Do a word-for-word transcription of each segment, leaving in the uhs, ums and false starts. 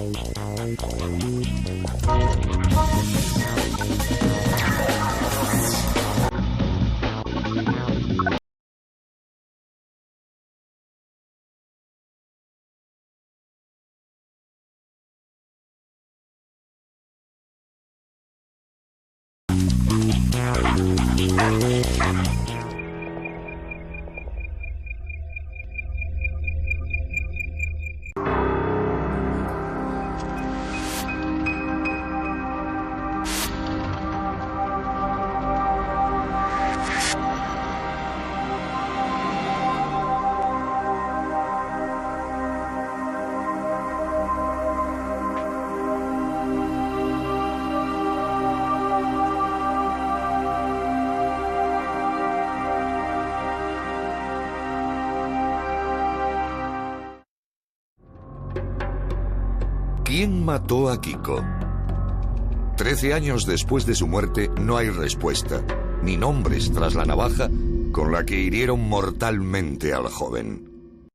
¿Quién mató a Kiko? Trece años después de su muerte no hay respuesta, ni nombres tras la navaja con la que hirieron mortalmente al joven.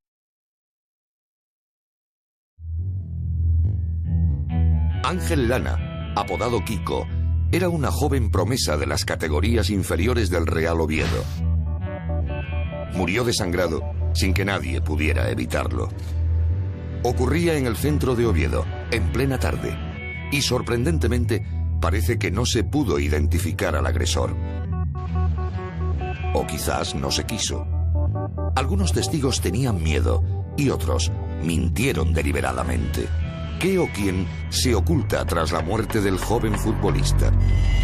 Ángel Lana, apodado Kiko, era una joven promesa de las categorías inferiores del Real Oviedo. Murió desangrado sin que nadie pudiera evitarlo. Ocurría en el centro de Oviedo, en plena tarde, y sorprendentemente parece que no se pudo identificar al agresor. O quizás no se quiso. Algunos testigos tenían miedo y otros mintieron deliberadamente. ¿Qué o quién se oculta tras la muerte del joven futbolista?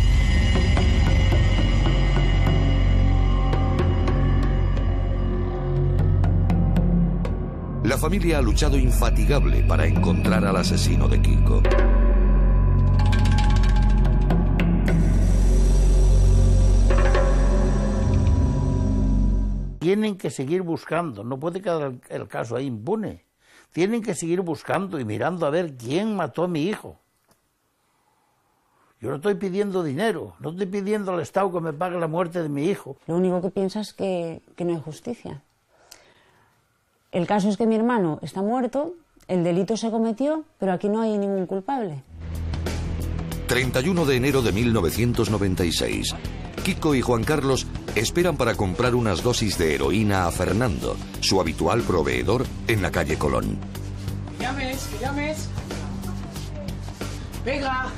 La familia ha luchado infatigable para encontrar al asesino de Kiko. Tienen que seguir buscando, no puede quedar el caso ahí impune. Tienen que seguir buscando y mirando a ver quién mató a mi hijo. Yo no estoy pidiendo dinero, no estoy pidiendo al Estado que me pague la muerte de mi hijo. Lo único que piensas es que, que no hay justicia. El caso es que mi hermano está muerto, el delito se cometió, pero aquí no hay ningún culpable. treinta y uno de enero de mil novecientos noventa y seis. Kiko y Juan Carlos esperan para comprar unas dosis de heroína a Fernando, su habitual proveedor en la calle Colón. Que llames, que llames. Venga.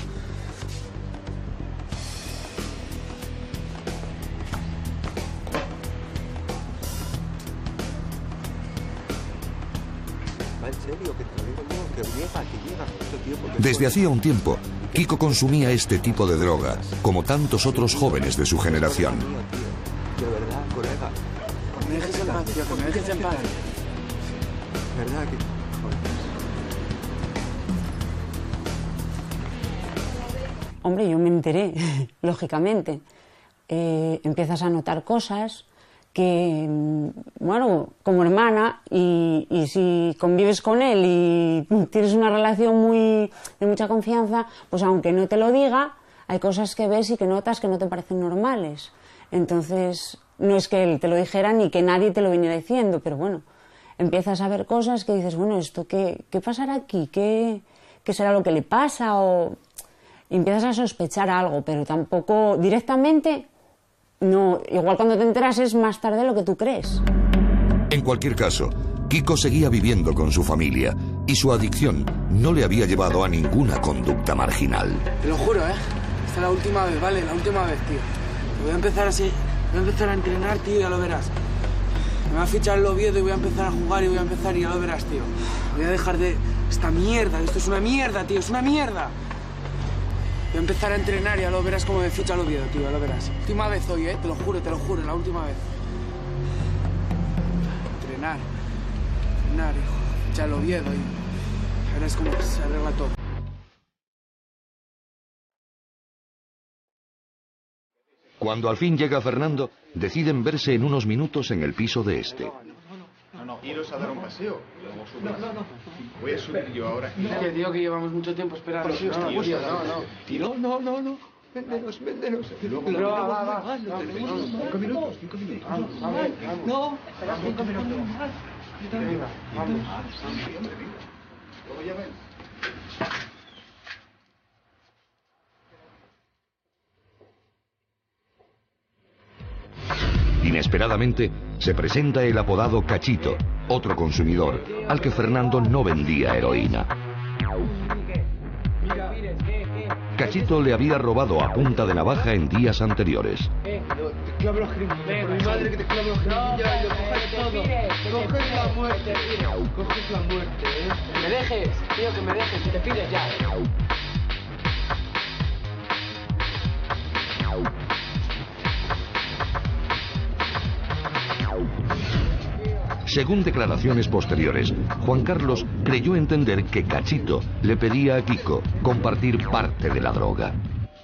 Desde hacía un tiempo, Kiko consumía este tipo de droga, como tantos otros jóvenes de su generación. De verdad, colega. Que me dejes en paz, tío, que me dejes en paz. ¿Verdad que...? Hombre, yo me enteré, lógicamente. Eh, empiezas a notar cosas que, bueno, como hermana, y, y si convives con él y tienes una relación muy de mucha confianza, pues aunque no te lo diga, hay cosas que ves y que notas que no te parecen normales. Entonces, no es que él te lo dijera ni que nadie te lo viniera diciendo, pero bueno, empiezas a ver cosas que dices, bueno, ¿esto qué, qué pasará aquí? ¿Qué, qué será lo que le pasa? O y empiezas a sospechar algo, pero tampoco directamente... No, igual cuando te enteras es más tarde de lo que tú crees. En cualquier caso, Kiko seguía viviendo con su familia y su adicción no le había llevado a ninguna conducta marginal. Te lo juro, ¿eh? Esta es la última vez, ¿vale? La última vez, tío. Voy a empezar así, voy a empezar a entrenar, tío, y ya lo verás. Me va a fichar el Oviedo y voy a empezar a jugar y voy a empezar y ya lo verás, tío. Voy a dejar de... esta mierda, esto es una mierda, tío, es una mierda. Voy a empezar a entrenar y ya lo verás cómo me ficha el Oviedo, tío, ya lo verás. Última vez hoy, ¿eh? Te lo juro, te lo juro, la última vez. Entrenar. Entrenar, hijo. Ficha el Oviedo y verás cómo se arregla todo. Cuando al fin llega Fernando, deciden verse en unos minutos en el piso de este. No, no, iros a dar un paseo. Luego subes. No, no, no. Voy a subir yo ahora. Es que digo que llevamos mucho tiempo esperando. Tío, No, tío, tío, no, no, no. Tío, no, no, no. Véndenos, véndenos. Pero va, va, va. Cinco minutos, cinco minutos. Vamos, vamos. No, espera cinco minutos. Venga, vamos. Luego ya ven. Inesperadamente se presenta el apodado Cachito, otro consumidor, al que Fernando no vendía heroína. Cachito le había robado a punta de navaja en días anteriores. Eh, te clavo los jeringuillas, por mi madre que te clavo los jeringuillas y lo coges todo. Coges la muerte, coges la muerte, ¿eh? Que me dejes, tío, que me dejes, que te pides ya. Según declaraciones posteriores, Juan Carlos creyó entender que Cachito le pedía a Kiko compartir parte de la droga.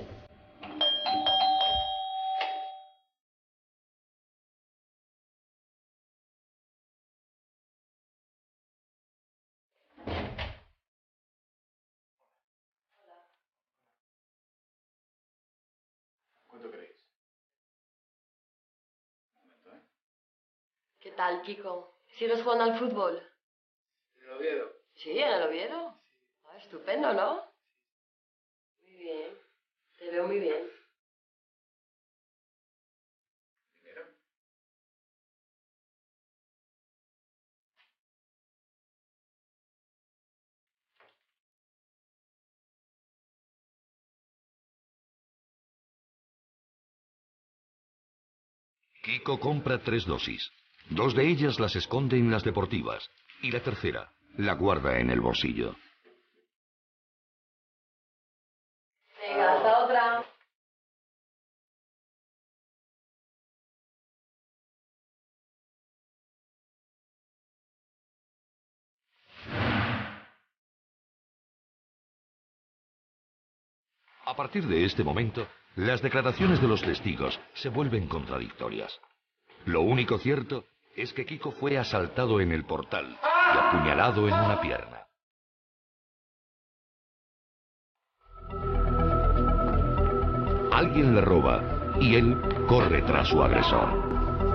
¿Cuánto queréis? Un momento, ¿eh? ¿Qué tal, Kiko? ¿Sigues jugando al fútbol? ¿En el Oviedo? Sí, en el Oviedo. Ah, estupendo, ¿no? Muy bien. Te veo muy bien. ¿Dinero? Kiko compra tres dosis. Dos de ellas las esconde en las deportivas y la tercera la guarda en el bolsillo. Venga, hasta otra. A partir de este momento, las declaraciones de los testigos se vuelven contradictorias. Lo único cierto es que Kiko fue asaltado en el portal y apuñalado en una pierna. Alguien le roba y él corre tras su agresor.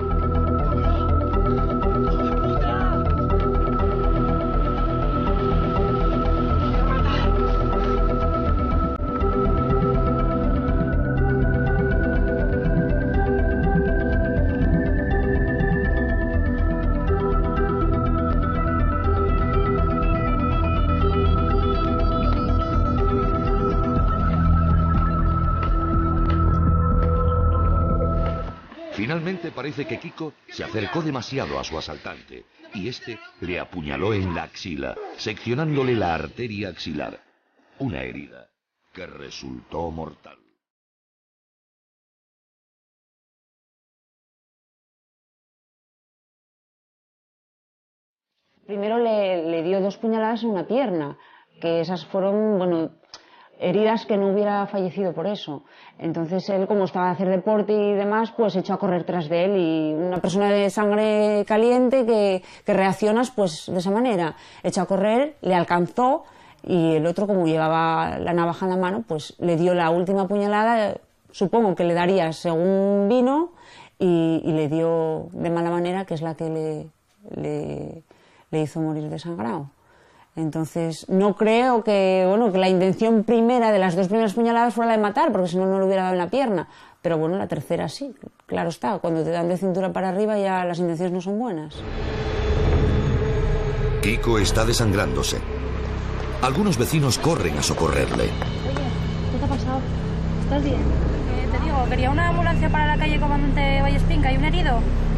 Finalmente parece que Kiko se acercó demasiado a su asaltante y este le apuñaló en la axila, seccionándole la arteria axilar. Una herida que resultó mortal. Primero le, le dio dos puñaladas en una pierna, que esas fueron, bueno, heridas que no hubiera fallecido por eso. Entonces él, como estaba a hacer deporte y demás, pues echó a correr tras de él, y una persona de sangre caliente que, que reaccionas pues de esa manera. Echó a correr, le alcanzó, y el otro, como llevaba la navaja en la mano, pues le dio la última puñalada, supongo que le daría según vino, y, y le dio de mala manera, que es la que le, le, le hizo morir desangrado. Entonces, no creo que, bueno, que la intención primera de las dos primeras puñaladas fuera la de matar, porque si no, no le hubiera dado en la pierna. Pero bueno, la tercera sí, claro está. Cuando te dan de cintura para arriba ya las intenciones no son buenas. Kiko está desangrándose. Algunos vecinos corren a socorrerle. Oye, ¿qué te ha pasado? ¿Estás bien? Eh, te digo, quería una ambulancia para la calle Comandante Vallespinca. ¿Hay un herido?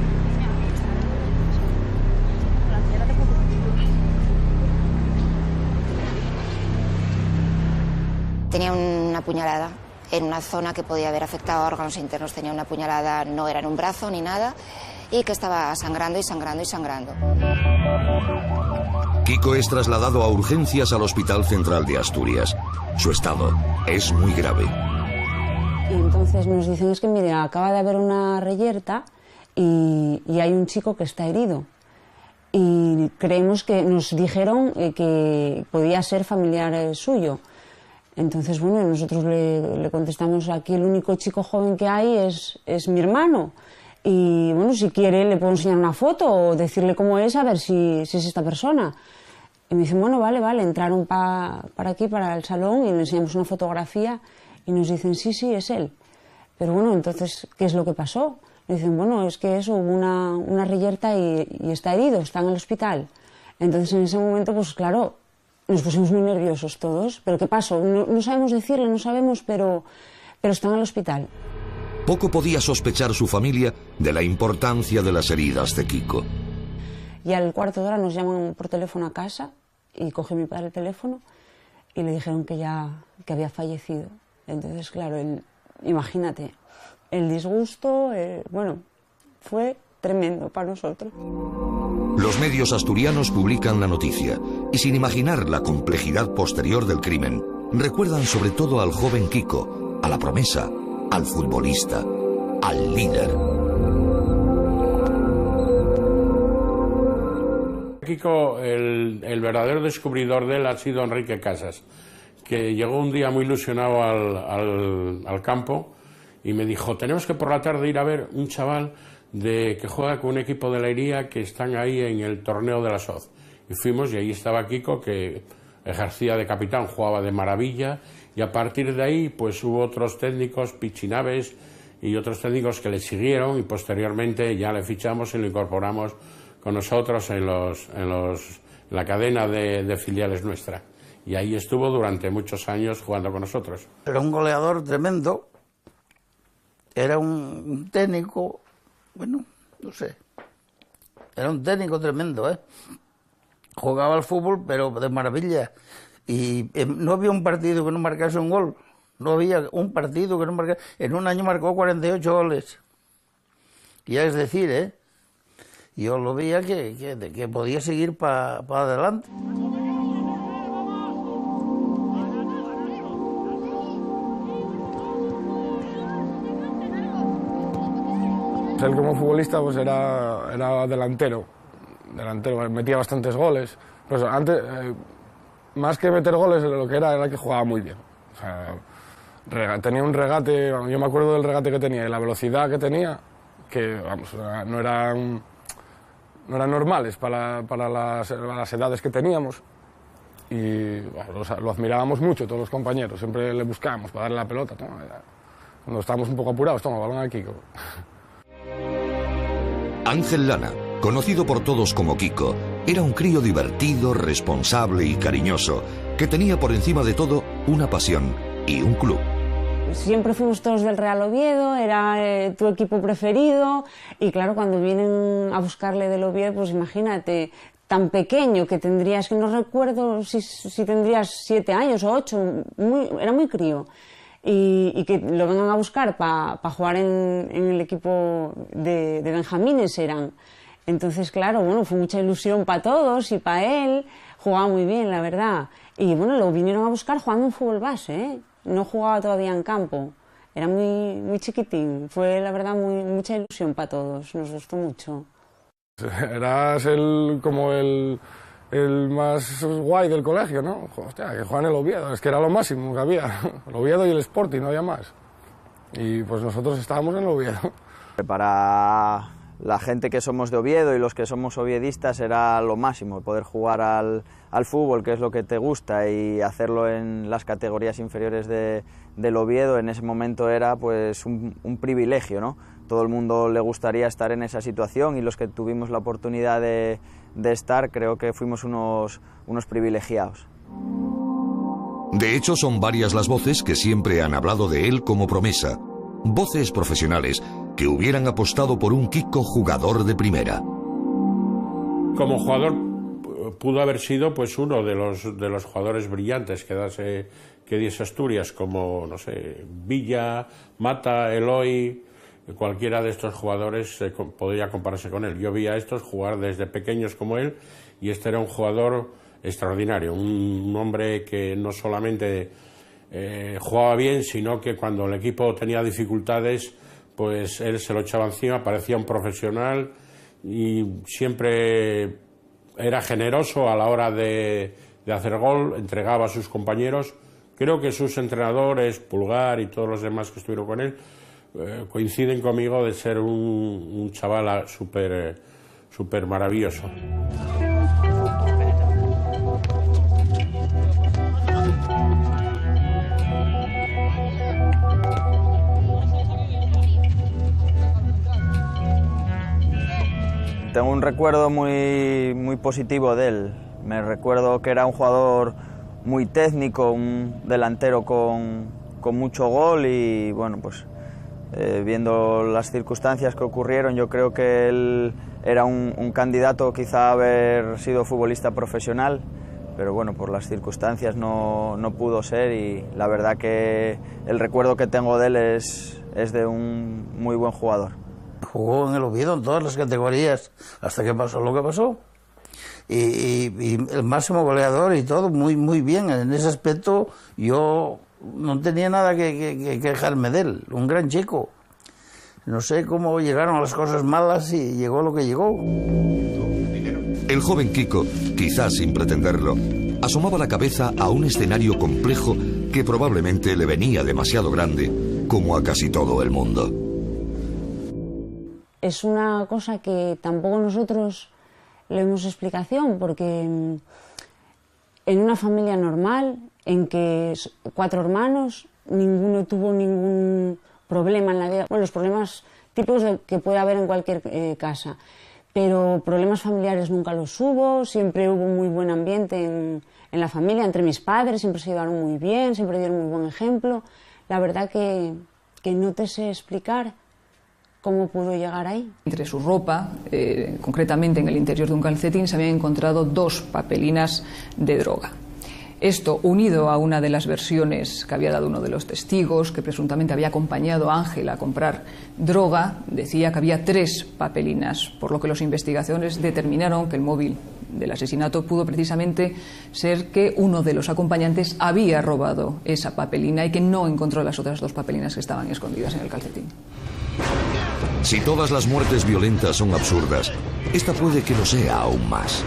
Tenía una puñalada en una zona que podía haber afectado a órganos internos. Tenía una puñalada, no era en un brazo ni nada, y que estaba sangrando y sangrando y sangrando. Kiko es trasladado a urgencias al Hospital Central de Asturias. Su estado es muy grave. Y entonces nos dicen, es que mire, acaba de haber una reyerta y, y hay un chico que está herido. Y creemos que nos dijeron eh, que podía ser familiar eh, suyo. Entonces, bueno, nosotros le, le contestamos, aquí el único chico joven que hay es, es mi hermano. Y bueno, si quiere le puedo enseñar una foto o decirle cómo es, a ver si, si es esta persona. Y me dicen, bueno, vale, vale, entraron pa, para aquí, para el salón, y le enseñamos una fotografía y nos dicen, sí, sí, es él. Pero bueno, entonces, ¿qué es lo que pasó? Me dicen, bueno, es que eso, hubo una, una reyerta y, y está herido, está en el hospital. Entonces en ese momento, pues claro, nos pusimos muy nerviosos todos. ¿Pero qué pasó? No, no sabemos decirle, no sabemos, pero, pero está en el hospital. Poco podía sospechar su familia de la importancia de las heridas de Kiko. Y al cuarto de hora nos llaman por teléfono a casa y coge mi padre el teléfono y le dijeron que ya que había fallecido. Entonces, claro, el, imagínate, el disgusto, eh, bueno, fue tremendo para nosotros. Los medios asturianos publican la noticia y, sin imaginar la complejidad posterior del crimen, recuerdan sobre todo al joven Kiko, a la promesa, al futbolista, al líder. Kiko, el, el verdadero descubridor de él ha sido Enrique Casas, que llegó un día muy ilusionado al, al, al campo y me dijo, tenemos que por la tarde ir a ver un chaval de, que juega con un equipo de Leiría que están ahí en el torneo de la S O Z. Y fuimos y ahí estaba Kiko, que ejercía de capitán, jugaba de maravilla, y a partir de ahí pues hubo otros técnicos, Pichinaves y otros técnicos que le siguieron, y posteriormente ya le fichamos y lo incorporamos con nosotros en, los, en, los, en la cadena de, de filiales nuestra. Y ahí estuvo durante muchos años jugando con nosotros. Era un goleador tremendo, era un, un técnico, bueno, no sé, era un técnico tremendo, ¿eh? Jugaba al fútbol, pero de maravilla. Y eh, no había un partido que no marcase un gol. No había un partido que no marcase. En un año marcó cuarenta y ocho goles. Ya es decir, ¿eh? Yo lo veía que, que, que podía seguir para pa adelante. Él como futbolista pues era, era delantero, delantero, metía bastantes goles. Pues antes, eh, más que meter goles, lo que era era que jugaba muy bien. O sea, rega, tenía un regate, yo me acuerdo del regate que tenía y la velocidad que tenía, que vamos, no eran, no eran normales para, para, las, para las edades que teníamos. Y bueno, lo, lo admirábamos mucho todos los compañeros, siempre le buscábamos para darle la pelota. Toma, cuando estábamos un poco apurados, toma, balón aquí. Ángel Lana, conocido por todos como Kiko, era un crío divertido, responsable y cariñoso, que tenía por encima de todo una pasión y un club. Siempre fuimos todos del Real Oviedo, era eh, tu equipo preferido, y claro, cuando vienen a buscarle del Oviedo, pues imagínate, tan pequeño que tendrías, que no recuerdo si, si tendrías siete años o ocho, muy, era muy crío. Y, y que lo vengan a buscar para pa jugar en, en el equipo de, de Benjamines eran. Entonces, claro, bueno, fue mucha ilusión para todos y para él. Jugaba muy bien, la verdad. Y bueno, lo vinieron a buscar jugando en fútbol base, ¿eh? No jugaba todavía en campo. Era muy, muy chiquitín. Fue, la verdad, muy, mucha ilusión para todos. Nos gustó mucho. Eras el, como el... el más guay del colegio, ¿no? Hostia, que juega en el Oviedo, es que era lo máximo que había. El Oviedo y el Sporting, no había más. Y pues nosotros estábamos en el Oviedo. Para la gente que somos de Oviedo y los que somos oviedistas era lo máximo, poder jugar al, al fútbol, que es lo que te gusta, y hacerlo en las categorías inferiores de, del Oviedo, en ese momento era pues un, un privilegio, ¿no? Todo el mundo le gustaría estar en esa situación, y los que tuvimos la oportunidad de, de estar, creo que fuimos unos, unos privilegiados. De hecho, son varias las voces que siempre han hablado de él como promesa. Voces profesionales que hubieran apostado por un Kiko jugador de primera. Como jugador pudo haber sido pues uno de los, de los jugadores brillantes que, dase, que diese Asturias, como, no sé, Villa, Mata, Eloy. Cualquiera de estos jugadores eh, podría compararse con él. Yo vi a estos jugar desde pequeños como él, y este era un jugador extraordinario, un, un hombre que no solamente eh, jugaba bien, sino que cuando el equipo tenía dificultades, pues él se lo echaba encima, parecía un profesional y siempre era generoso a la hora de, de hacer gol, entregaba a sus compañeros. Creo que sus entrenadores, Pulgar y todos los demás que estuvieron con él, Eh, coinciden conmigo de ser un, un chaval súper eh, súper maravilloso. tengo un recuerdo muy, muy positivo de él. Me recuerdo que era un jugador muy técnico, un delantero con, con mucho gol y bueno, pues eh, viendo las circunstancias que ocurrieron, yo creo que él era un, un candidato quizá a haber sido futbolista profesional, pero bueno, por las circunstancias no, no pudo ser y la verdad que el recuerdo que tengo de él es, es de un muy buen jugador. Jugó en el Oviedo en todas las categorías hasta que pasó lo que pasó. Y, y, y el máximo goleador y todo, muy muy bien. En ese aspecto yo no tenía nada que, que, que quejarme de él. Un gran chico. No sé cómo llegaron las cosas malas y llegó lo que llegó. El joven Kiko, quizás sin pretenderlo, asomaba la cabeza a un escenario complejo que probablemente le venía demasiado grande, como a casi todo el mundo. Es una cosa que tampoco nosotros le damos explicación, porque en una familia normal, en que cuatro hermanos, ninguno tuvo ningún problema en la vida. Bueno, los problemas típicos que puede haber en cualquier eh, casa, pero problemas familiares nunca los hubo, siempre hubo muy buen ambiente en, en la familia, entre mis padres, siempre se llevaron muy bien, siempre dieron muy buen ejemplo. La verdad que, que no te sé explicar cómo pudo llegar ahí. Entre su ropa, eh, concretamente en el interior de un calcetín, se habían encontrado dos papelinas de droga. Esto, unido a una de las versiones que había dado uno de los testigos, que presuntamente había acompañado a Ángel a comprar droga, decía que había tres papelinas, por lo que los investigadores determinaron que el móvil del asesinato pudo precisamente ser que uno de los acompañantes había robado esa papelina y que no encontró las otras dos papelinas que estaban escondidas en el calcetín. Si todas las muertes violentas son absurdas, esta puede que lo sea aún más.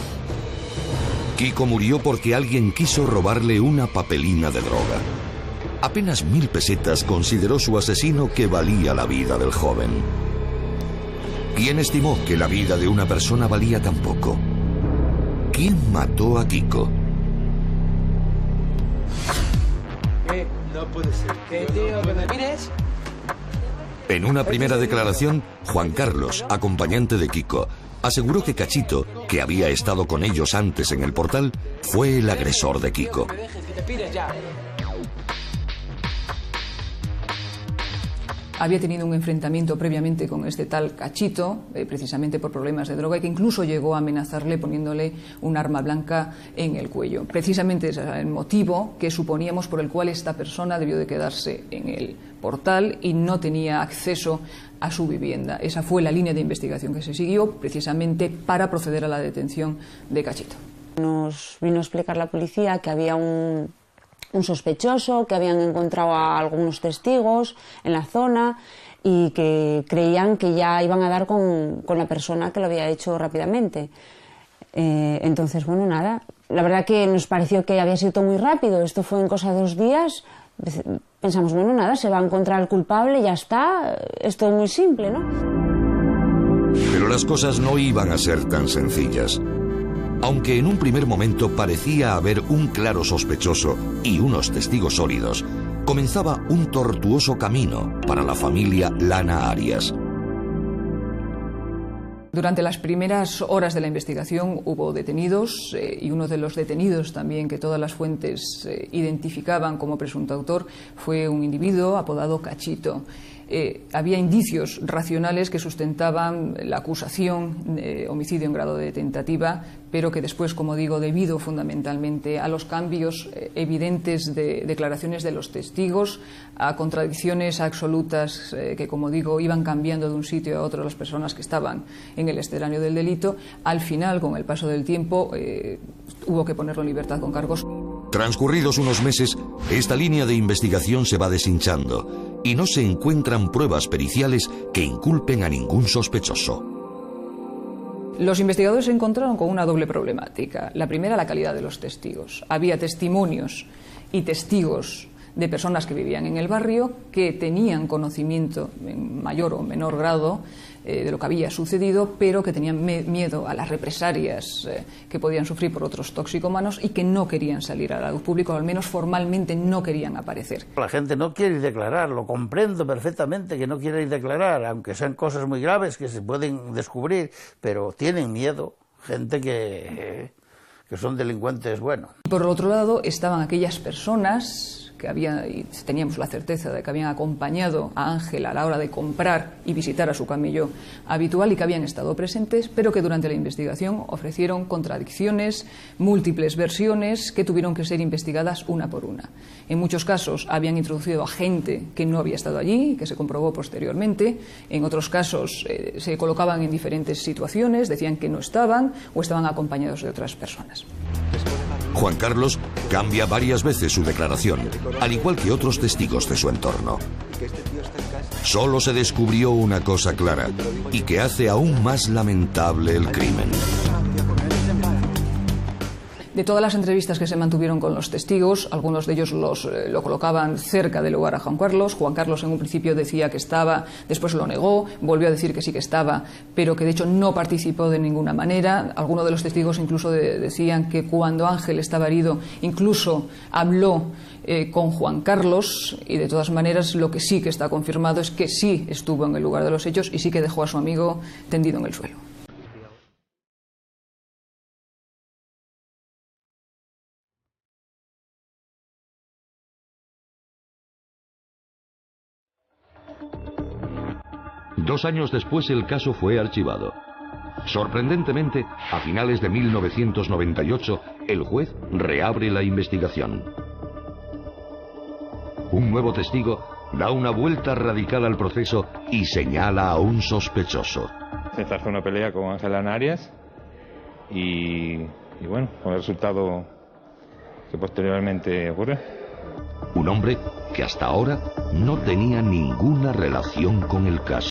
Kiko murió porque alguien quiso robarle una papelina de droga. Apenas mil pesetas consideró su asesino que valía la vida del joven. ¿Quién estimó que la vida de una persona valía tan poco? ¿Quién mató a Kiko? ¿Qué? No puede ser. ¿Qué, tío? ¿Que me mires? En una primera declaración, Juan Carlos, acompañante de Kiko, aseguró que Cachito, que había estado con ellos antes en el portal, fue el agresor de Kiko. Había tenido un enfrentamiento previamente con este tal Cachito, eh, precisamente por problemas de droga, y que incluso llegó a amenazarle poniéndole un arma blanca en el cuello. Precisamente ese era el motivo que suponíamos por el cual esta persona debió de quedarse en el portal y no tenía acceso a su vivienda. Esa fue la línea de investigación que se siguió precisamente para proceder a la detención de Cachito. Nos vino a explicar la policía que había un... un sospechoso, que habían encontrado a algunos testigos en la zona y que creían que ya iban a dar con, con la persona que lo había hecho rápidamente. Eh, entonces, bueno, nada, la verdad que nos pareció que había sido todo muy rápido, esto fue en cosa de dos días, pensamos, bueno, nada, se va a encontrar el culpable, ya está, es todo muy simple, ¿no? Pero las cosas no iban a ser tan sencillas. Aunque en un primer momento parecía haber un claro sospechoso y unos testigos sólidos, comenzaba un tortuoso camino para la familia Lana Arias. Durante las primeras horas de la investigación hubo detenidos eh, y uno de los detenidos también que todas las fuentes eh, identificaban como presunto autor fue un individuo apodado Cachito. Eh, había indicios racionales que sustentaban la acusación de homicidio en grado de tentativa, pero que después, como digo, debido fundamentalmente a los cambios eh, evidentes de declaraciones de los testigos, a contradicciones absolutas eh, que, como digo, iban cambiando de un sitio a otro las personas que estaban en el escenario del delito, al final, con el paso del tiempo, eh, hubo que ponerlo en libertad con cargos. Transcurridos unos meses, esta línea de investigación se va deshinchando y no se encuentran pruebas periciales que inculpen a ningún sospechoso. Los investigadores se encontraron con una doble problemática. La primera, la calidad de los testigos. Había testimonios y testigos de personas que vivían en el barrio, que tenían conocimiento en mayor o menor grado eh, de lo que había sucedido, pero que tenían miedo a las represalias eh, que podían sufrir por otros toxicómanos y que no querían salir a la luz pública, o al menos formalmente no querían aparecer. La gente no quiere declarar, lo comprendo perfectamente que no quiere declarar, aunque sean cosas muy graves que se pueden descubrir, pero tienen miedo, gente que, que son delincuentes buenos. Por el otro lado estaban aquellas personas que había, y teníamos la certeza de que habían acompañado a Ángel a la hora de comprar y visitar a su camello habitual y que habían estado presentes, pero que durante la investigación ofrecieron contradicciones, múltiples versiones que tuvieron que ser investigadas una por una. En muchos casos habían introducido a gente que no había estado allí, que se comprobó posteriormente. En otros casos eh, se colocaban en diferentes situaciones, decían que no estaban o estaban acompañados de otras personas. Juan Carlos cambia varias veces su declaración, al igual que otros testigos de su entorno. Solo se descubrió una cosa clara, y que hace aún más lamentable el crimen. De todas las entrevistas que se mantuvieron con los testigos, algunos de ellos los, eh, lo colocaban cerca del lugar a Juan Carlos. Juan Carlos en un principio decía que estaba, después lo negó, volvió a decir que sí que estaba, pero que de hecho no participó de ninguna manera. Algunos de los testigos incluso de, decían que cuando Ángel estaba herido, incluso habló eh, con Juan Carlos, y de todas maneras lo que sí que está confirmado es que sí estuvo en el lugar de los hechos y sí que dejó a su amigo tendido en el suelo. Dos años después el caso fue archivado. Sorprendentemente, a finales de mil novecientos noventa y ocho, el juez reabre la investigación. Un nuevo testigo da una vuelta radical al proceso y señala a un sospechoso. Se zarzó una pelea con Ángel Arias y, y bueno, con el resultado que posteriormente ocurrió. Un hombre que hasta ahora no tenía ninguna relación con el caso.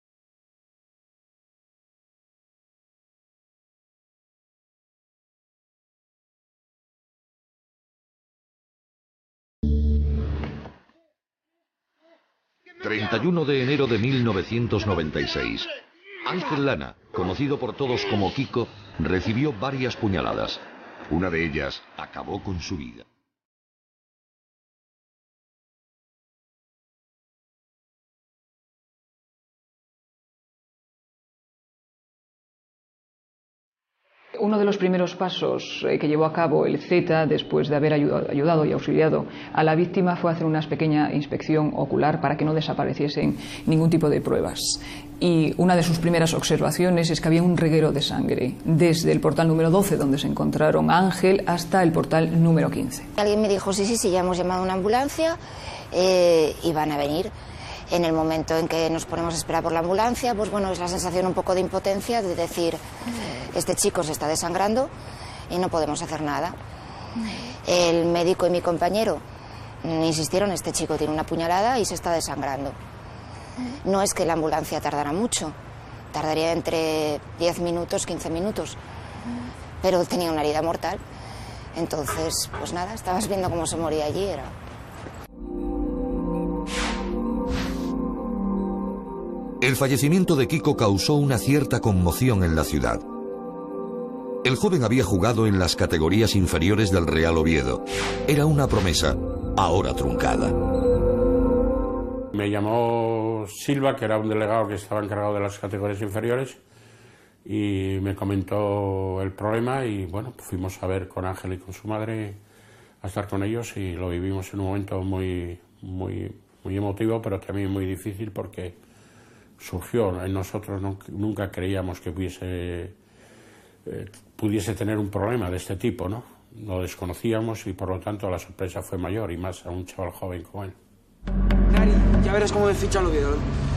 treinta y uno de enero de mil novecientos noventa y seis. Ángel Lana, conocido por todos como Kiko, recibió varias puñaladas. Una de ellas acabó con su vida. Uno de los primeros pasos que llevó a cabo el Z, después de haber ayudado y auxiliado a la víctima, fue hacer una pequeña inspección ocular para que no desapareciesen ningún tipo de pruebas. Y una de sus primeras observaciones es que había un reguero de sangre desde el portal número doce, donde se encontraron a Ángel, hasta el portal número quince. Alguien me dijo, sí, sí, sí, ya hemos llamado a una ambulancia eh, y van a venir. En el momento en que nos ponemos a esperar por la ambulancia, pues bueno, es la sensación un poco de impotencia, de decir, este chico se está desangrando y no podemos hacer nada. El médico y mi compañero insistieron, este chico tiene una puñalada y se está desangrando. No es que la ambulancia tardara mucho, tardaría entre diez minutos, quince minutos, pero tenía una herida mortal. Entonces, pues nada, estabas viendo cómo se moría allí, era... El fallecimiento de Kiko causó una cierta conmoción en la ciudad. El joven había jugado en las categorías inferiores del Real Oviedo. Era una promesa, ahora truncada. Me llamó Silva, que era un delegado que estaba encargado de las categorías inferiores, y me comentó el problema y bueno, fuimos a ver con Ángel y con su madre, a estar con ellos, y lo vivimos en un momento muy, muy, muy emotivo, pero también muy difícil porque surgió en nosotros, nunca creíamos que pudiese, eh, pudiese tener un problema de este tipo, ¿no? Lo desconocíamos y por lo tanto la sorpresa fue mayor, y más a un chaval joven como él. Nari, ya verás cómo me ficha el Oviedo.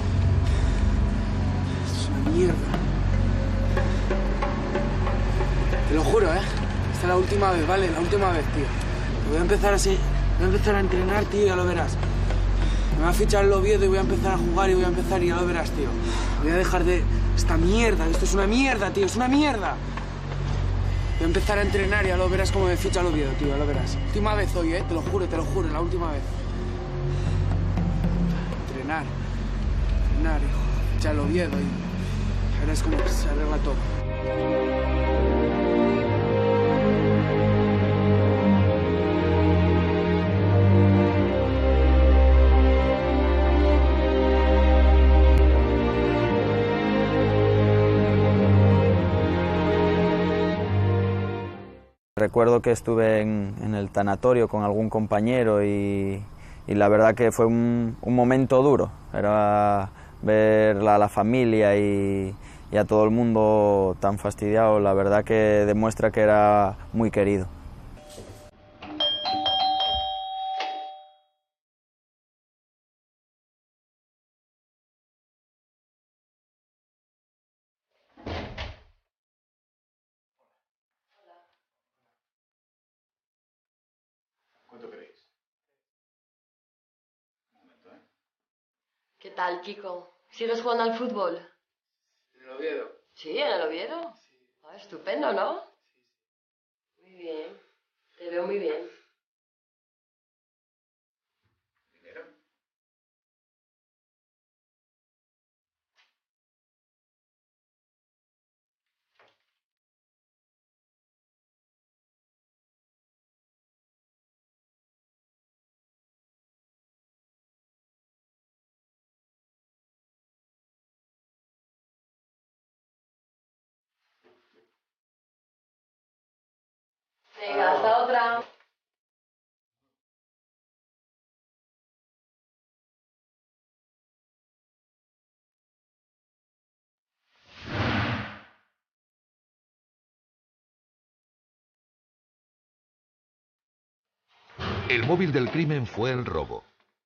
Es una mierda. Te lo juro, ¿eh? Esta es la última vez, ¿vale? La última vez, tío. Voy a empezar así, voy a empezar a entrenar, tío, ya lo verás. Me va a fichar el Oviedo y voy a empezar a jugar y voy a empezar y ya lo verás, tío. Voy a dejar de... esta mierda, esto es una mierda, tío, es una mierda. Voy a empezar a entrenar y ya lo verás cómo me ficha el Oviedo, tío, ya lo verás. Última vez hoy, eh, te lo juro, te lo juro, la última vez. entrenar. Entrenar, hijo. Fichar el Oviedo y ahora es como que se arregla todo. Recuerdo que estuve en, en el tanatorio con algún compañero y, y la verdad que fue un, un momento duro. Era ver a la familia y, y a todo el mundo tan fastidiado, la verdad que demuestra que era muy querido. ¿Cuánto queréis? Un momento, ¿eh? ¿Qué tal, Kiko? ¿Sigues jugando al fútbol? ¿En el Oviedo? Sí, en el Oviedo. Sí. Ah, estupendo, ¿no? Sí. Muy bien. Te veo muy bien. ¿Dinero? Venga, hasta otra. El móvil del crimen fue el robo.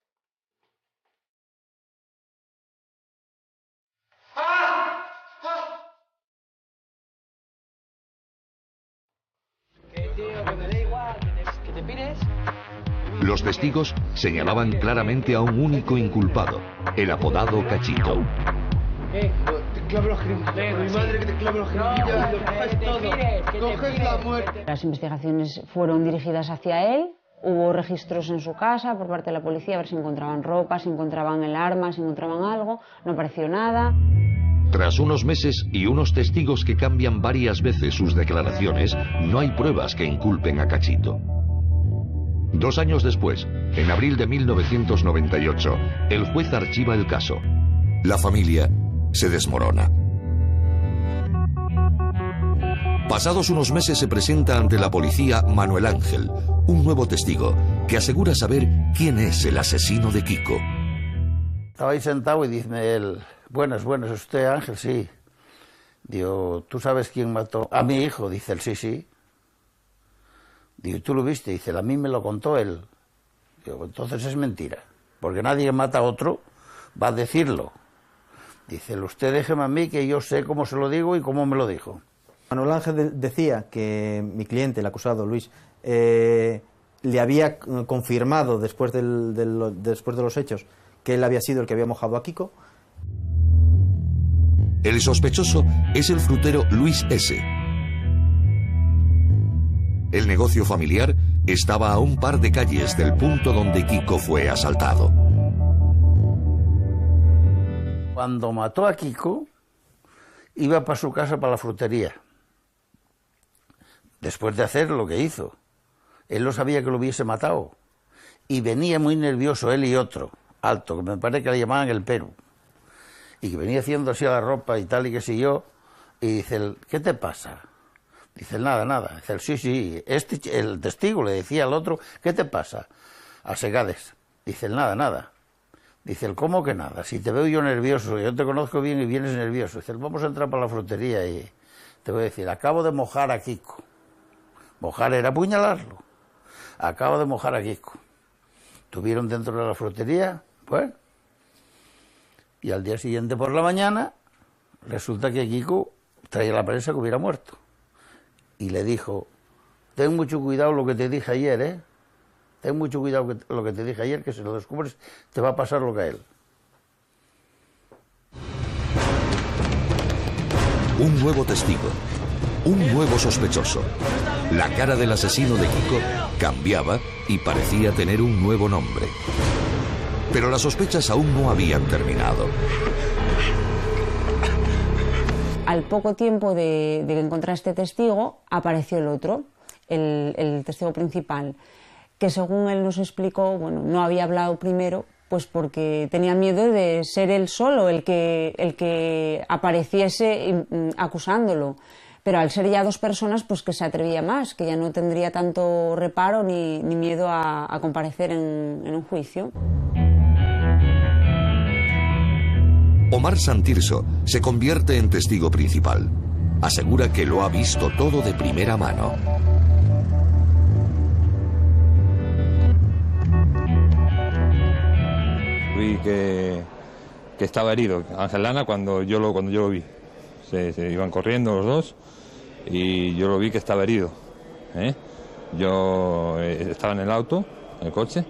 Los testigos señalaban claramente a un único inculpado, el apodado Cachito. Eh, te clavo los jeringuillas. Mi madre que te clavo los jeringuillas. Lo coges todo. Coges la muerte. Las investigaciones fueron dirigidas hacia él. Hubo registros en su casa por parte de la policía a ver si encontraban ropa, si encontraban el arma, si encontraban algo. No apareció nada. Tras unos meses y unos testigos que cambian varias veces sus declaraciones, no hay pruebas que inculpen a Cachito. Dos años después, en abril de mil novecientos noventa y ocho, el juez archiva el caso. La familia se desmorona. Pasados unos meses se presenta ante la policía Manuel Ángel, un nuevo testigo, que asegura saber quién es el asesino de Kiko. Estaba ahí sentado y dice él, buenas, buenas, ¿es usted Ángel? Sí. Digo, ¿tú sabes quién mató a mi hijo? Dice él, sí, sí. Digo, ¿tú lo viste? Dice, a mí me lo contó él. Digo, entonces es mentira, porque nadie mata a otro, va a decirlo. Dice, usted déjeme a mí que yo sé cómo se lo digo y cómo me lo dijo. Manuel Ángel de decía que mi cliente, el acusado Luis, eh, le había confirmado después, del, del, después de los hechos que él había sido el que había mojado a Kiko. El sospechoso es el frutero Luis S. El negocio familiar estaba a un par de calles del punto donde Kiko fue asaltado. Cuando mató a Kiko, iba para su casa, para la frutería. Después de hacer lo que hizo. Él no sabía que lo hubiese matado. Y venía muy nervioso, él y otro, alto, que me parece que le llamaban el Perú. Y que venía haciendo así a la ropa y tal, y que siguió. Y dice, ¿qué te pasa? Dice, nada, nada. Dice, sí, sí. Este, el testigo le decía al otro, ¿qué te pasa? A Segades. Dice, nada, nada. Dice, ¿cómo que nada? Si te veo yo nervioso, yo te conozco bien y vienes nervioso. Dice, vamos a entrar para la frutería y te voy a decir, acabo de mojar a Kiko. Mojar era apuñalarlo. Acabo de mojar a Kiko. Tuvieron dentro de la frutería, bueno. Y al día siguiente por la mañana, resulta que Kiko traía la prensa que hubiera muerto. Y le dijo, ten mucho cuidado lo que te dije ayer, ¿eh? Ten mucho cuidado que, lo que te dije ayer, que si lo descubres te va a pasar lo que a él. Un nuevo testigo, un nuevo sospechoso. La cara del asesino de Kiko cambiaba y parecía tener un nuevo nombre. Pero las sospechas aún no habían terminado. Al poco tiempo de, de encontrar este testigo, apareció el otro, el, el testigo principal, que según él nos explicó, bueno, no había hablado primero, pues porque tenía miedo de ser él solo el que, el que apareciese acusándolo. Pero al ser ya dos personas, pues que se atrevía más, que ya no tendría tanto reparo ni, ni miedo a, a comparecer en, en un juicio. Omar Santirso se convierte en testigo principal. Asegura que lo ha visto todo de primera mano. Vi que, que estaba herido Ángel Lana cuando yo lo, cuando yo lo vi. Se, se iban corriendo los dos y yo lo vi que estaba herido. ¿eh? Yo eh, estaba en el auto, en el coche,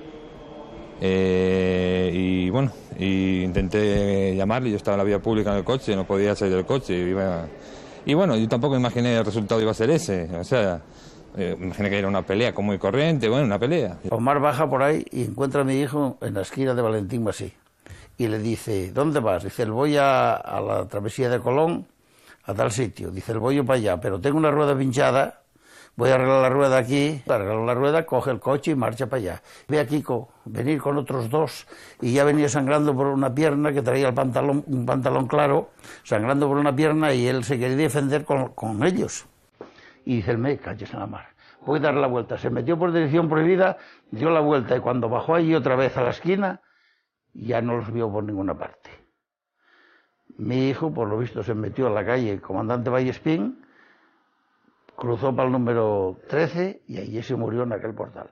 eh, y bueno, y intenté llamarle. Yo estaba en la vía pública en el coche, no podía salir del coche. Iba, y bueno, yo tampoco imaginé el resultado iba a ser ese. O sea, eh, imaginé que era una pelea común y corriente, bueno, una pelea. Omar baja por ahí y encuentra a mi hijo en la esquina de Valentín Masí. Y le dice, ¿dónde vas? Dice, él voy a, a la travesía de Colón, a tal sitio. Dice, el voy yo para allá, pero tengo una rueda pinchada, voy a arreglar la rueda aquí, arreglar la rueda, coge el coche y marcha para allá. Ve a Kiko venir con otros dos y ya venía sangrando por una pierna, que traía el pantalón, un pantalón claro, sangrando por una pierna, y él se quería defender con, con ellos. Y dice, me calles en la mar, voy a dar la vuelta. Se metió por dirección prohibida, dio la vuelta, y cuando bajó allí otra vez a la esquina, ya no los vio por ninguna parte. Mi hijo, por lo visto, se metió a la calle Comandante Vallespín, cruzó para el número trece y allí se murió en aquel portal.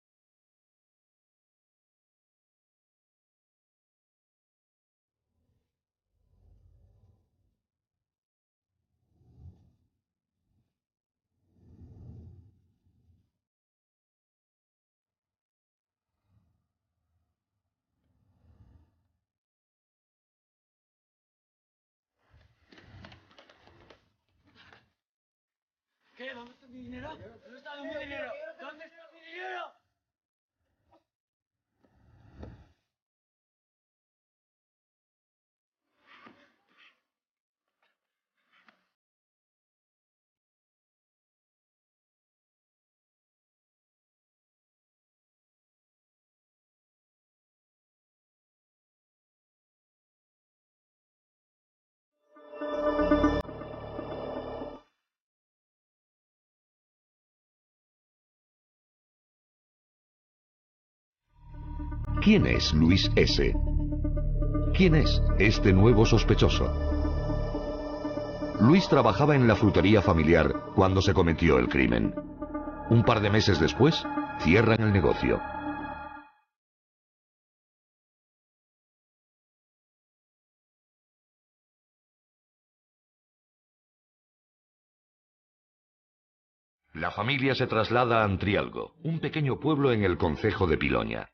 ¿Qué? ¿Dónde está mi dinero? ¿Dónde está mi dinero? ¿Dónde está mi dinero? ¿Quién es Luis S.? ¿Quién es este nuevo sospechoso? Luis trabajaba en la frutería familiar cuando se cometió el crimen. Un par de meses después, cierran el negocio. La familia se traslada a Antrialgo, un pequeño pueblo en el concejo de Piloña.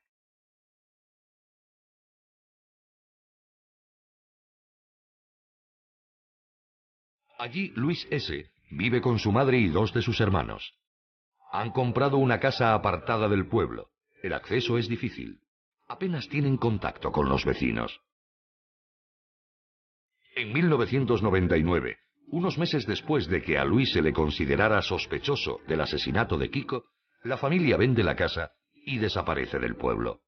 Allí Luis S. vive con su madre y dos de sus hermanos. Han comprado una casa apartada del pueblo. El acceso es difícil. Apenas tienen contacto con los vecinos. En mil novecientos noventa y nueve, unos meses después de que a Luis se le considerara sospechoso del asesinato de Kiko, la familia vende la casa y desaparece del pueblo.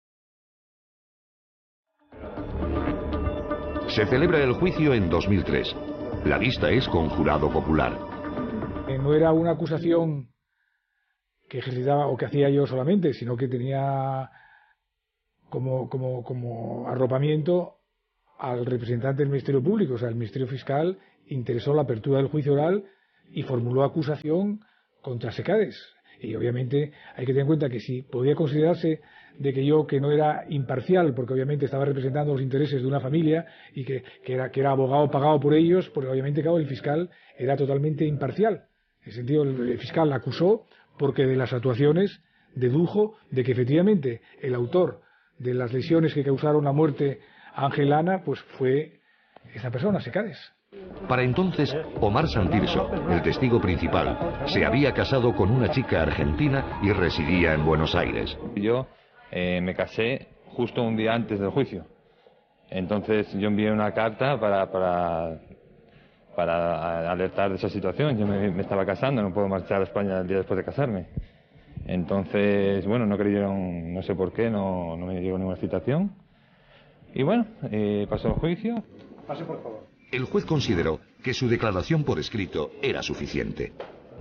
Se celebra el juicio en dos mil tres. La vista es con jurado popular. No era una acusación que ejercitaba o que hacía yo solamente, sino que tenía como, como, como arropamiento al representante del Ministerio Público. O sea, el Ministerio Fiscal interesó la apertura del juicio oral y formuló acusación contra Secades. Y obviamente hay que tener en cuenta que si podía considerarse de que yo, que no era imparcial, porque obviamente estaba representando los intereses de una familia y que, que, era, que era abogado pagado por ellos, porque obviamente, claro, el fiscal era totalmente imparcial. En ese sentido, el fiscal la acusó porque de las actuaciones dedujo de que efectivamente el autor de las lesiones que causaron la muerte a Ángel Lana pues fue esa persona, Secades. Para entonces, Omar Santirso, el testigo principal, se había casado con una chica argentina y residía en Buenos Aires. Yo eh, me casé justo un día antes del juicio. Entonces yo envié una carta para, para, para alertar de esa situación. Yo me, me estaba casando, no puedo marchar a España el día después de casarme. Entonces, bueno, no creyeron, no sé por qué, no, no me llegó ninguna citación. Y bueno, eh, pasó el juicio. Pase, por favor. El juez consideró que su declaración por escrito era suficiente.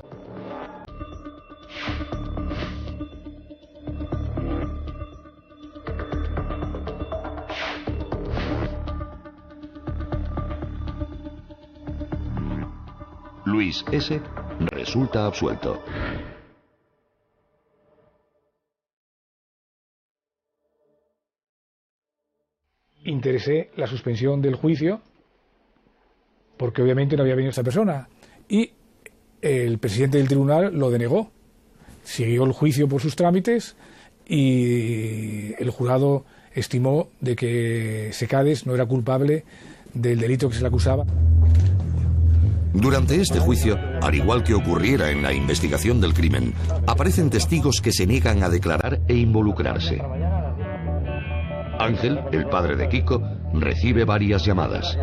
Luis S. resulta absuelto. Interesé la suspensión del juicio porque obviamente no había venido esta persona y el presidente del tribunal lo denegó. Siguió el juicio por sus trámites y el jurado estimó de que Secades no era culpable del delito que se le acusaba. Durante este juicio, al igual que ocurriera en la investigación del crimen, aparecen testigos que se niegan a declarar e involucrarse. Ángel, el padre de Kiko, recibe varias llamadas.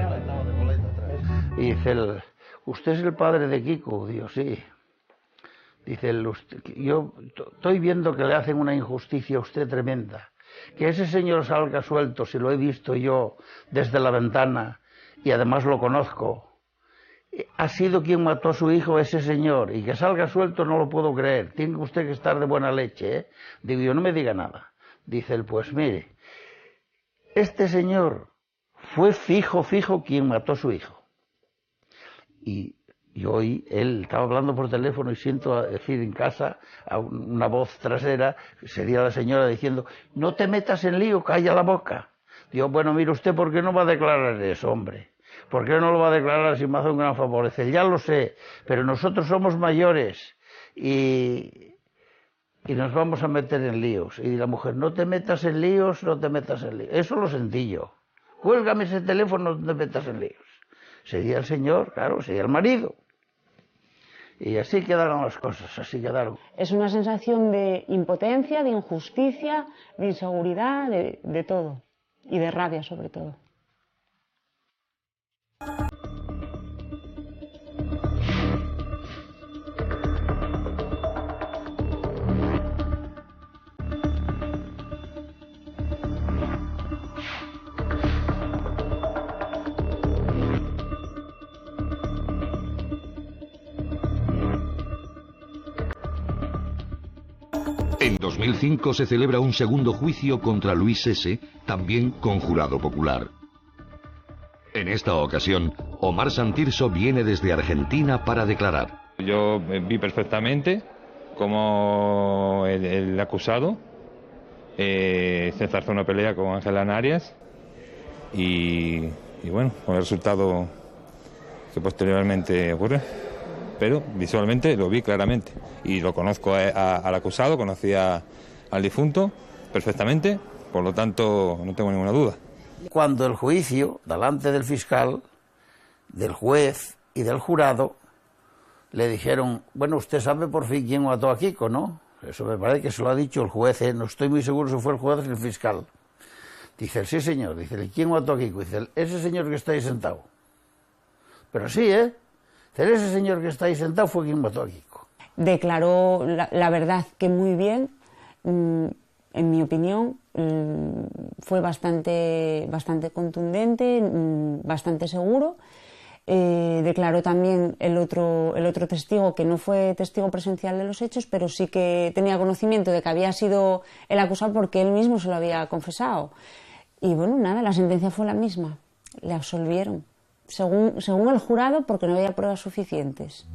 Y dice él, ¿usted es el padre de Kiko? Digo, sí. Dice él, yo estoy viendo que le hacen una injusticia a usted tremenda. Que ese señor salga suelto, si lo he visto yo desde la ventana y además lo conozco. Ha sido quien mató a su hijo ese señor, y que salga suelto no lo puedo creer. Tiene usted que estar de buena leche, ¿eh? Digo yo, no me diga nada. Dice él, pues mire, este señor fue fijo, fijo quien mató a su hijo. Y, y hoy él estaba hablando por teléfono y siento decir en casa a una voz trasera, sería la señora diciendo, no te metas en lío, calla la boca. Digo, bueno, mire usted, ¿por qué no va a declarar eso, hombre? ¿Por qué no lo va a declarar si me hace un gran favor? Dice, ya lo sé, pero nosotros somos mayores y, y nos vamos a meter en líos. Y la mujer, no te metas en líos, no te metas en líos. Eso lo sentí yo. Cuélgame ese teléfono, no te metas en líos. Sería el señor, claro, sería el marido. Y así quedaron las cosas, así quedaron. Es una sensación de impotencia, de injusticia, de inseguridad, de, de todo. Y de rabia, sobre todo. En dos mil cinco se celebra un segundo juicio contra Luis S., también con jurado popular. En esta ocasión, Omar Santirso viene desde Argentina para declarar. Yo vi perfectamente cómo el, el acusado eh, se enzarzó una pelea con Angelana Arias y, y bueno, con el resultado que posteriormente ocurre. Pero visualmente lo vi claramente y lo conozco a, a, al acusado, conocía al difunto perfectamente, por lo tanto no tengo ninguna duda. Cuando el juicio, delante del fiscal, del juez y del jurado, le dijeron, bueno, usted sabe por fin quién mató a Kiko, ¿no? Eso me parece que se lo ha dicho el juez, ¿eh? No estoy muy seguro si fue el juez o el fiscal. Dice, sí señor, dice, ¿quién mató a Kiko? Dice, ese señor que está ahí sentado. Pero sí, ¿eh? Dice, ese señor que está ahí sentado fue quien mató a Kiko. Declaró la, la verdad que muy bien, mmm, en mi opinión, mmm, fue bastante, bastante contundente, mmm, bastante seguro. Eh, declaró también el otro, el otro testigo, que no fue testigo presencial de los hechos, pero sí que tenía conocimiento de que había sido el acusado porque él mismo se lo había confesado. Y bueno, nada, la sentencia fue la misma, le absolvieron, según, según el jurado, porque no había pruebas suficientes.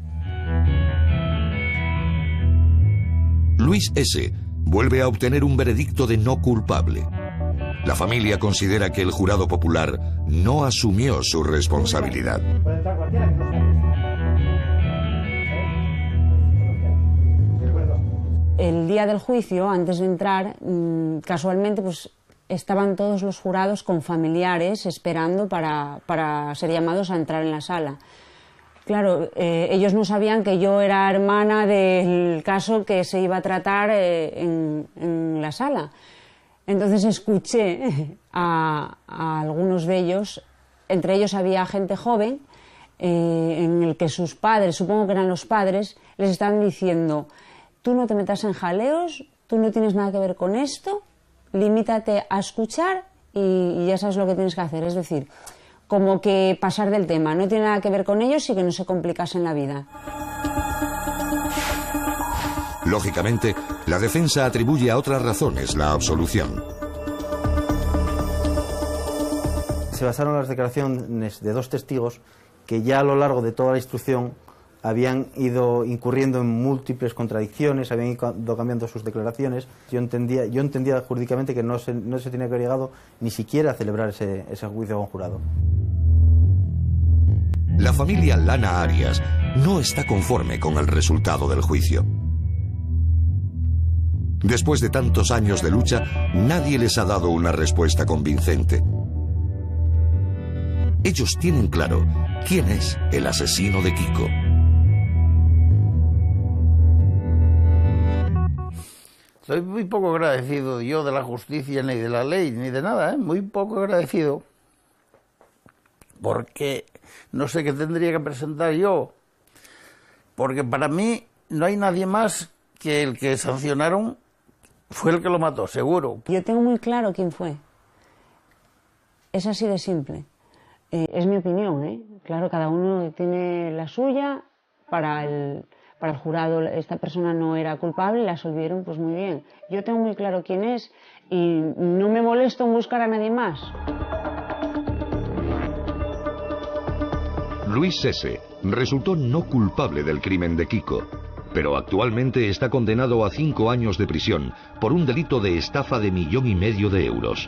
Luis S. vuelve a obtener un veredicto de no culpable. La familia considera que el jurado popular no asumió su responsabilidad. El día del juicio, antes de entrar, casualmente pues estaban todos los jurados con familiares esperando para, para ser llamados a entrar en la sala. Claro, eh, ellos no sabían que yo era hermana del caso que se iba a tratar eh, en, en la sala. Entonces escuché a, a algunos de ellos, entre ellos había gente joven, eh, en el que sus padres, supongo que eran los padres, les estaban diciendo: tú no te metas en jaleos, tú no tienes nada que ver con esto, limítate a escuchar y, y ya sabes lo que tienes que hacer. Es decir, como que pasar del tema, no tiene nada que ver con ellos y que no se complicasen la vida. Lógicamente, la defensa atribuye a otras razones la absolución. Se basaron en las declaraciones de dos testigos que ya a lo largo de toda la instrucción habían ido incurriendo en múltiples contradicciones, habían ido cambiando sus declaraciones. Yo entendía, yo entendía jurídicamente que no se, no se tenía que haber llegado ni siquiera a celebrar ese, ese juicio conjurado. La familia Lana Arias no está conforme con el resultado del juicio. Después de tantos años de lucha, nadie les ha dado una respuesta convincente. Ellos tienen claro quién es el asesino de Kiko. Soy muy poco agradecido yo de la justicia, ni de la ley, ni de nada, ¿eh? Muy poco agradecido. Porque no sé qué tendría que presentar yo. Porque para mí no hay nadie más que el que sancionaron fue el que lo mató, seguro. Yo tengo muy claro quién fue. Es así de simple. Eh, es mi opinión, ¿eh? Claro, cada uno tiene la suya. Para el, para el jurado esta persona no era culpable, la absolvieron, pues muy bien. Yo tengo muy claro quién es y no me molesto en buscar a nadie más. Luis Sese resultó no culpable del crimen de Kiko, pero actualmente está condenado a cinco años de prisión por un delito de estafa de millón y medio de euros.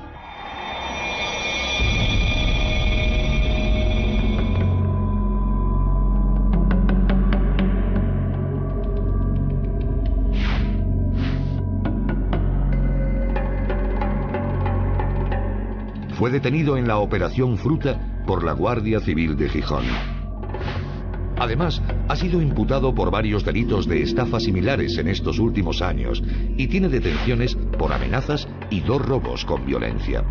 Fue detenido en la Operación Fruta por la Guardia Civil de Gijón. Además, ha sido imputado por varios delitos de estafa similares en estos últimos años y tiene detenciones por amenazas y dos robos con violencia.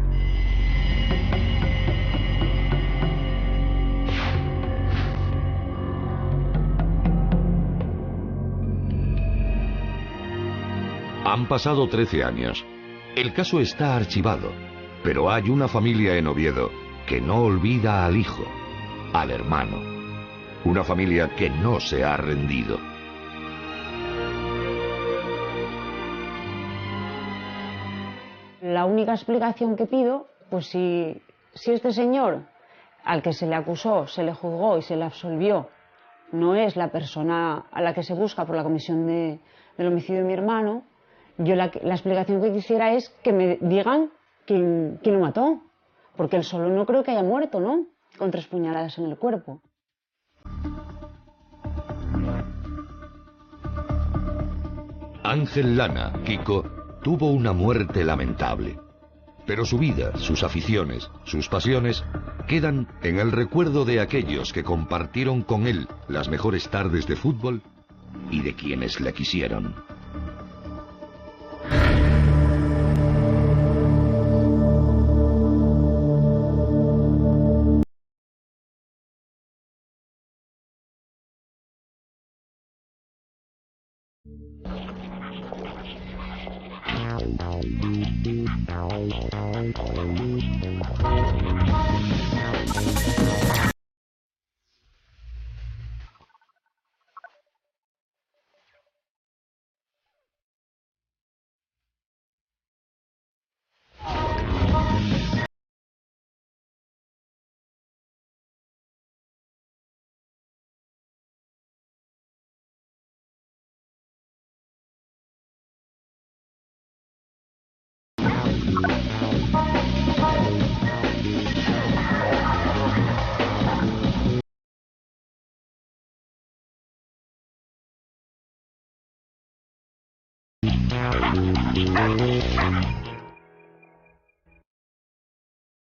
Han pasado trece años. El caso está archivado, pero hay una familia en Oviedo que no olvida al hijo, al hermano. Una familia que no se ha rendido. La única explicación que pido, pues si, si este señor al que se le acusó, se le juzgó y se le absolvió, no es la persona a la que se busca por la comisión de, del homicidio de mi hermano, yo la, la explicación que quisiera es que me digan quién, quién lo mató. Porque él solo no creo que haya muerto, ¿no? Con tres puñaladas en el cuerpo. Ángel Lana, Kiko, tuvo una muerte lamentable. Pero su vida, sus aficiones, sus pasiones, quedan en el recuerdo de aquellos que compartieron con él las mejores tardes de fútbol y de quienes le quisieron. Thank you.